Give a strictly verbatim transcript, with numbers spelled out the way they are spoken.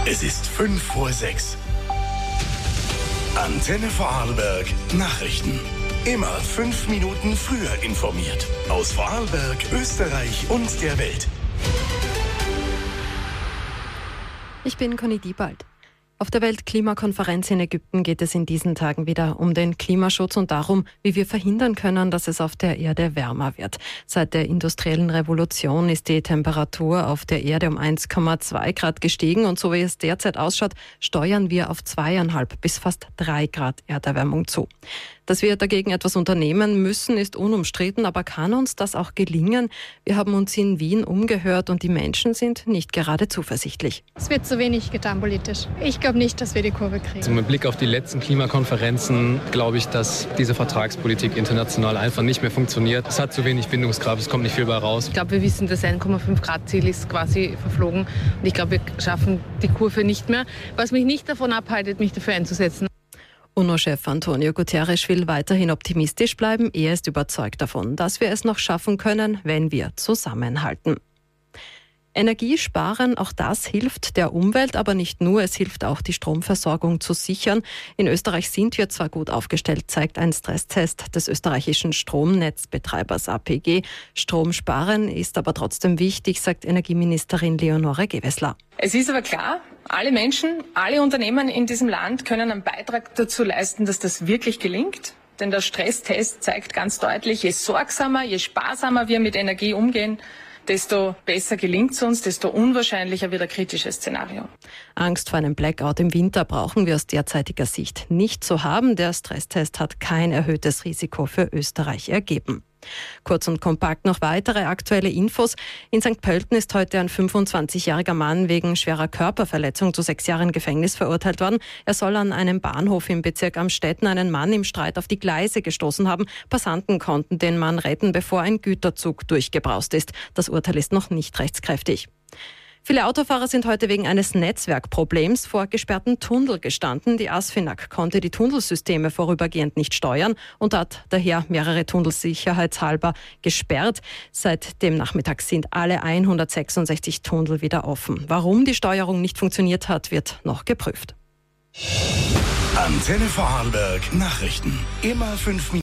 Es ist fünf vor sechs. Antenne Vorarlberg Nachrichten. Immer fünf Minuten früher informiert. Aus Vorarlberg, Österreich und der Welt. Ich bin Conny Diebald. Auf der Weltklimakonferenz in Ägypten geht es in diesen Tagen wieder um den Klimaschutz und darum, wie wir verhindern können, dass es auf der Erde wärmer wird. Seit der industriellen Revolution ist die Temperatur auf der Erde um eins Komma zwei Grad gestiegen und so wie es derzeit ausschaut, steuern wir auf zweieinhalb bis fast drei Grad Erderwärmung zu. Dass wir dagegen etwas unternehmen müssen, ist unumstritten, aber kann uns das auch gelingen? Wir haben uns in Wien umgehört und die Menschen sind nicht gerade zuversichtlich. Es wird zu wenig getan politisch. Ich glaube nicht, dass wir die Kurve kriegen. Also mit Blick auf die letzten Klimakonferenzen glaube ich, dass diese Vertragspolitik international einfach nicht mehr funktioniert. Es hat zu wenig Bindungskraft, es kommt nicht viel bei raus. Ich glaube, wir wissen, das eins Komma fünf Grad Ziel ist quasi verflogen und ich glaube, wir schaffen die Kurve nicht mehr, was mich nicht davon abhaltet, mich dafür einzusetzen. UNO-Chef Antonio Guterres will weiterhin optimistisch bleiben. Er ist überzeugt davon, dass wir es noch schaffen können, wenn wir zusammenhalten. Energie sparen, auch das hilft der Umwelt, aber nicht nur, es hilft auch, die Stromversorgung zu sichern. In Österreich sind wir zwar gut aufgestellt, zeigt ein Stresstest des österreichischen Stromnetzbetreibers A P G. Strom sparen ist aber trotzdem wichtig, sagt Energieministerin Leonore Gewessler. Es ist aber klar, alle Menschen, alle Unternehmen in diesem Land können einen Beitrag dazu leisten, dass das wirklich gelingt. Denn der Stresstest zeigt ganz deutlich, je sorgsamer, je sparsamer wir mit Energie umgehen, desto besser gelingt es uns, desto unwahrscheinlicher wird ein kritisches Szenario. Angst vor einem Blackout im Winter brauchen wir aus derzeitiger Sicht nicht zu haben. Der Stresstest hat kein erhöhtes Risiko für Österreich ergeben. Kurz und kompakt noch weitere aktuelle Infos. In Sankt Pölten ist heute ein fünfundzwanzigjähriger Mann wegen schwerer Körperverletzung zu sechs Jahren Gefängnis verurteilt worden. Er soll an einem Bahnhof im Bezirk Amstetten einen Mann im Streit auf die Gleise gestoßen haben. Passanten konnten den Mann retten, bevor ein Güterzug durchgebraust ist. Das Urteil ist noch nicht rechtskräftig. Viele Autofahrer sind heute wegen eines Netzwerkproblems vor gesperrten Tunnel gestanden. Die ASFINAG konnte die Tunnelsysteme vorübergehend nicht steuern und hat daher mehrere Tunnel sicherheitshalber gesperrt. Seit dem Nachmittag sind alle hundertsechsundsechzig Tunnel wieder offen. Warum die Steuerung nicht funktioniert hat, wird noch geprüft. Antenne Vorarlberg Nachrichten. Immer fünf Minuten.